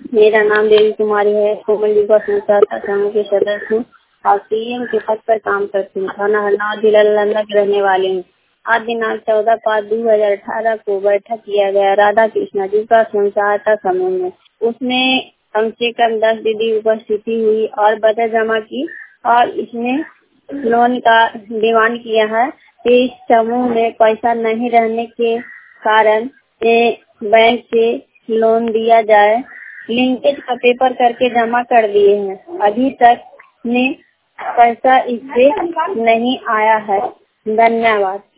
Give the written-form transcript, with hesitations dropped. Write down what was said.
मेरा नाम देवी कुमारी है। कोमल युवा संस्था समूह के सदस्य हूँ और सीएम के पद पर काम करती हूँ। थाना हरनौत, जिला नालंदा की रहने वाली हूँ। आज दिनांक 14/5/2018 को बैठक किया गया राधा कृष्णा जी का स्वयं सहायता समूह में। उसमें कम से कम 10 दीदी उपस्थिति हुई और बजट जमा की और इसमें लोन का डिमांड किया है कि इस समूह में पैसा नहीं रहने के कारण बैंक से लोन दिया जाए। लिंकेज का पेपर करके जमा कर दिए हैं, अभी तक ने पैसा इससे नहीं आया है। धन्यवाद।